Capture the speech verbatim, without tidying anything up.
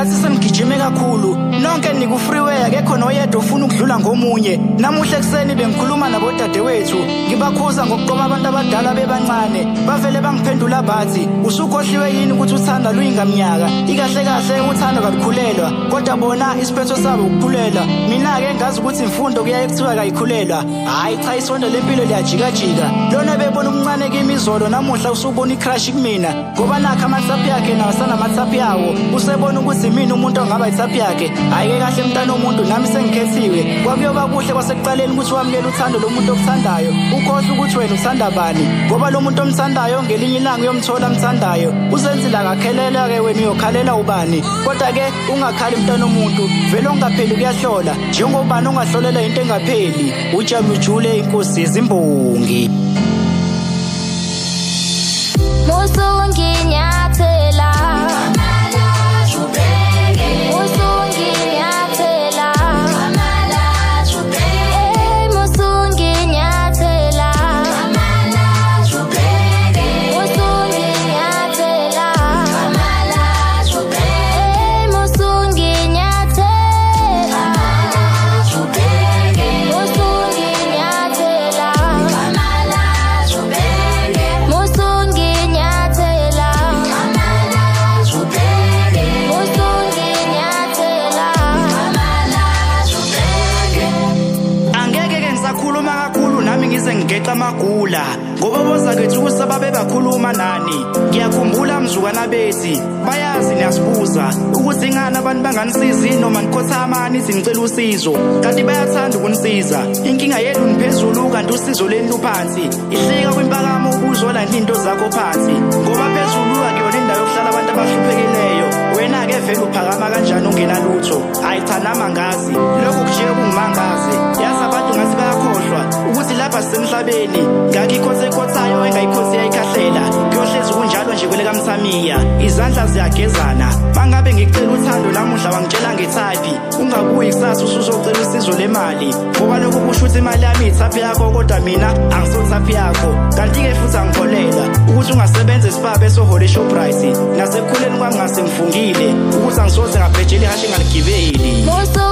isikhathi sengigijime kakhulu nonke niku freeway akekho noyedwa ufuna ukudlula ngomunye namuhle ekseni bengikhuluma nabo dadewethu ngibakhuza ngokuqoma abantu abadala bebancane bavele bangiphendula bathi usukhohliwe yini ukuthi uthanda luyingamnyaka ikahle kahle uthando kalukhulelwa kodwa bona isiphetho sabo ukukhulela mina ke ngazi ukuthi imfundo kuyaye ekuthiwa kayikhulelwa hayi cha isonto lempilo liyajika jika lona bebona umncane kimi izolo namuhla usubona icrush kumina ngoba nakho amathapi yakhe nawo sanamathapi yawo usebona ukuthi mina umuntu ongaba ithapi yakhe hayi kahle mntana omuntu nami sengikhethiwe kwakuyoba kuhle kwasekuqaleni ukuthi wamukele uthando lomuntu okuthandayo ukhohle ukuthi wena uthanda bani ngoba lo muntu omthandayo ngelinye ilanga uyomthola amthandayo uzenzile akakhelela ke wena uyokhalela ubani kodwa ke ungakhali mntana omuntu vele ongapheli kuyahlola njengoba ongahlolela into engapheli ujama ujule inkosi izimbongi Musunginyathela Kamala Chubeke Musunginyathela Kamala Chubeke Musunginyathela Kamala Chubeke Musunginyathela Kamala Chubeke Musunginyathela Kamala Chubeke Musunginyathela Kamala Chubeke Musunginyathela ngigeqa magula ngoba boza kethu kusababe bakhuluma nani ngiyakhumbula mzukwana bethi bayazi niyasibuza ukuthi ingana abantu banganisizi noma nikhothama nithi ngicela usizo kanti bayathanda ukunisiza inkinga yenu niphezulu kanti usizo leni luphansi ihlika kwimpakamo ukuzona into zakho phansi ngoba phezulu akuyona indawo yokuhlala abantu abahluphekeleyo wena ke vele uphakama kanjani ungena lutho hayi cha nama ngazi lokho kujiye kungimangaze yazi abantu ngathi bayakhohlwa ukuthi lapha sisemhlabeni ngakikhothe khothayo engayikhothi yayikhahlela kuyohlezi kunjalo nje kwele kaMthamiya izandla ziyagezana bangabe ngicela uthando lamuhla wangitshela ngetype ungabuyi kusasa usuzocela usizo lemali ngoba lokho kusho ukuthi imali yami ithaphi yakho kodwa mina angisothaphi yakho kanti ke futhi angikholela ukuthi ungasebenza esibabe sohole Shoprite nasekukhuleni kwami ngase ngifungile ukuthi angisoze ngabhejela ihashe ngaligibeli.